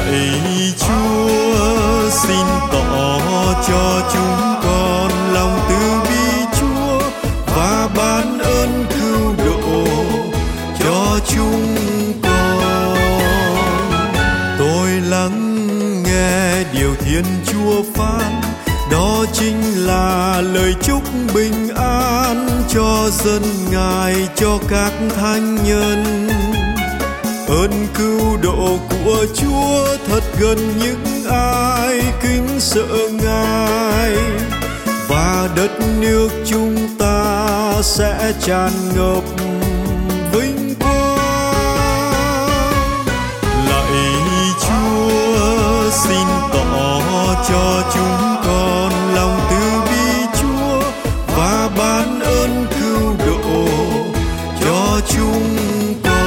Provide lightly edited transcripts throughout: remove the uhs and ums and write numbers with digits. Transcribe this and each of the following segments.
Lạy Chúa, xin tỏ cho chúng con lòng từ bi Chúa và ban ơn cứu độ cho chúng con. Tôi lắng nghe điều Thiên Chúa phán, đó chính là lời chúc bình an cho dân Ngài, cho các thánh nhân. Ơn cứu độ của Chúa thật gần những ai kính sợ Ngài, và đất nước chúng ta sẽ tràn ngập vinh quang. Lạy Chúa, xin tỏ cho chúng con lòng từ bi Chúa và ban ơn cứu độ cho chúng con.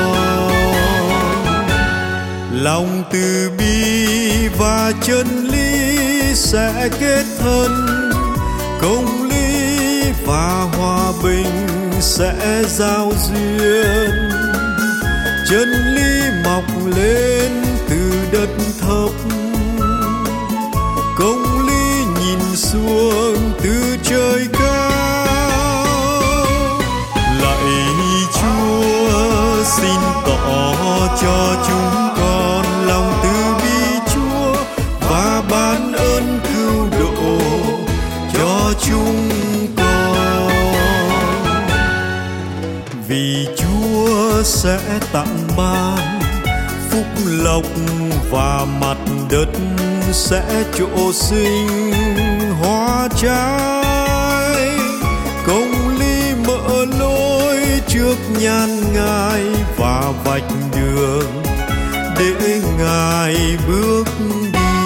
Lòng từ bi và chân lý sẽ kết thân, công lý và hòa bình sẽ giao duyên. Chân lý mọc lên từ đất thấp, công lý nhìn xuống từ trời cao. Lạy Chúa, xin tỏ cho chúng con lòng từ bi Chúa và ban ơn cứu độ cho chúng con. Vì Chúa sẽ tặng ban phúc lộc và mặt đất sẽ trổ sinh hoa trái. Công lý mở lối trước nhan Ngài và vạch đường để Ngài bước đi.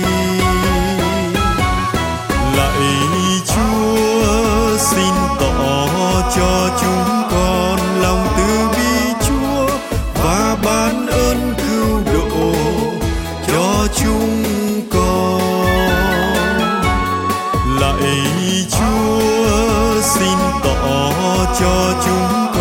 Lạy Chúa, xin tỏ cho chúng con lòng từ bi Chúa và ban ơn cứu độ cho chúng con. Lạy Chúa, xin tỏ cho chúng